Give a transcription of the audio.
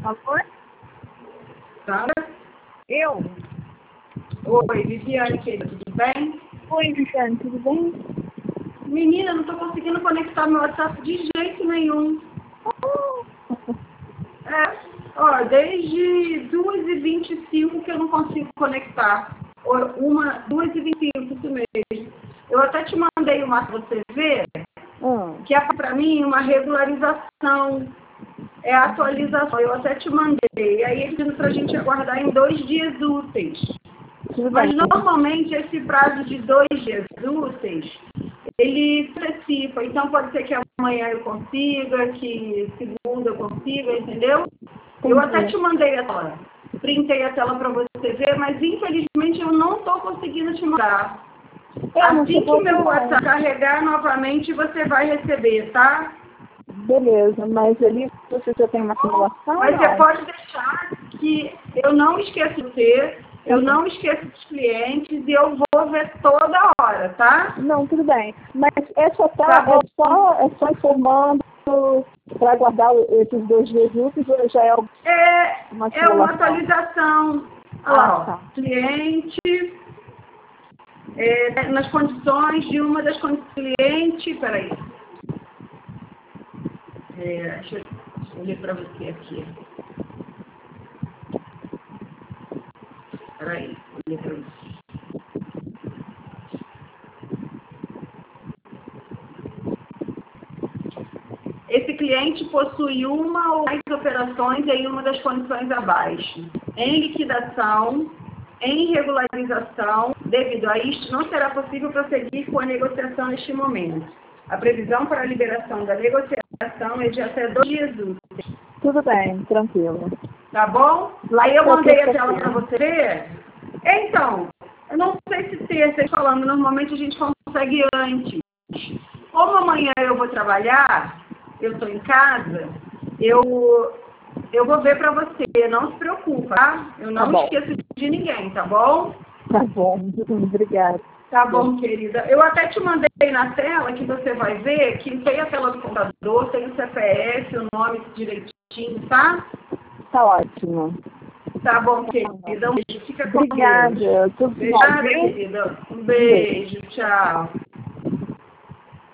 Alô? Sandra? Eu? Oi, Viviane, querida, tudo bem? Oi, Viviane, tudo bem? Menina, não estou conseguindo conectar meu WhatsApp de jeito nenhum. Desde 2h25 que eu não consigo conectar. 2h25, isso mesmo. Eu até te mandei uma para você ver, que é para mim uma regularização, é a atualização. Eu até te mandei. Aí eles dizem para a gente aguardar em 2 dias úteis. Mas normalmente esse prazo de 2 dias úteis, ele antecipa. Então pode ser que amanhã eu consiga, que segunda eu consiga, entendeu? Eu até te mandei a tela. Printei a tela para você ver, mas infelizmente eu não estou conseguindo te mandar. Assim que meu WhatsApp carregar novamente, você vai receber, tá? Beleza, mas ali você já tem uma simulação? Mas você pode deixar que eu não esqueço você, eu não esqueço dos clientes e eu vou ver toda hora, tá? Não, tudo bem. Mas essa tela é só informando para aguardar esses 2 dias úteis ou já é uma simulação? É uma atualização. Tá. Cliente, nas condições de uma das clientes, peraí. Deixa eu ler para você aqui. Peraí, vou ler para você. Esse cliente possui uma ou mais operações em uma das condições abaixo. Em liquidação, em regularização, devido a isto, não será possível prosseguir com a negociação neste momento. A previsão para a liberação da negociação é de até 2 dias úteis. Tudo bem, tranquilo. Tá bom? Aí eu mandei a tela para você ver. Então, eu não sei se terça, falando, normalmente a gente consegue antes. Como amanhã eu vou trabalhar, eu estou em casa, eu vou ver para você, não se preocupa, tá? Eu não esqueço de ninguém, tá bom? Tá bom, obrigada. Tá bom, querida. Eu até te mandei na tela que você vai ver que tem a tela do computador, tem o CPF, o nome direitinho, tá? Tá ótimo. Tá bom, querida. Um beijo. Fica com Deus. Obrigada. Tudo bom. Obrigada, querida. Um beijo. Tchau.